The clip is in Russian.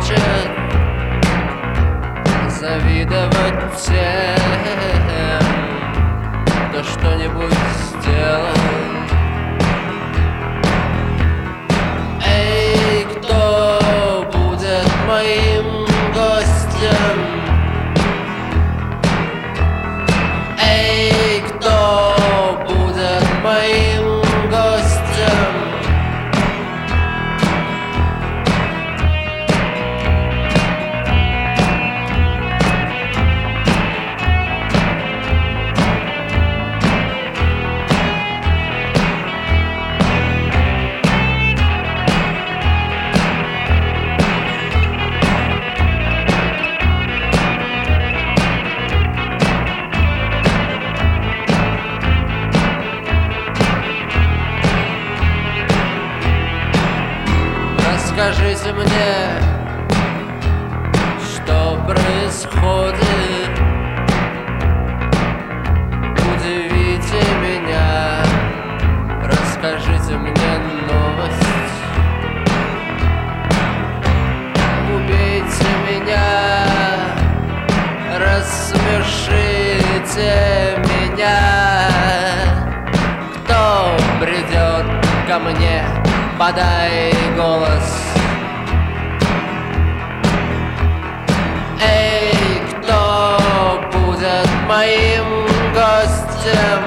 хочет завидовать тем, кто что-нибудь сделал. Эй, кто будет моим гостем? Эй, кто будет моим гостем? Скажите мне, что происходит? Удивите меня, расскажите мне новость. Убейте меня, рассмешите меня. Кто придет ко мне? Подай голос. Эй, кто будет моим гостем?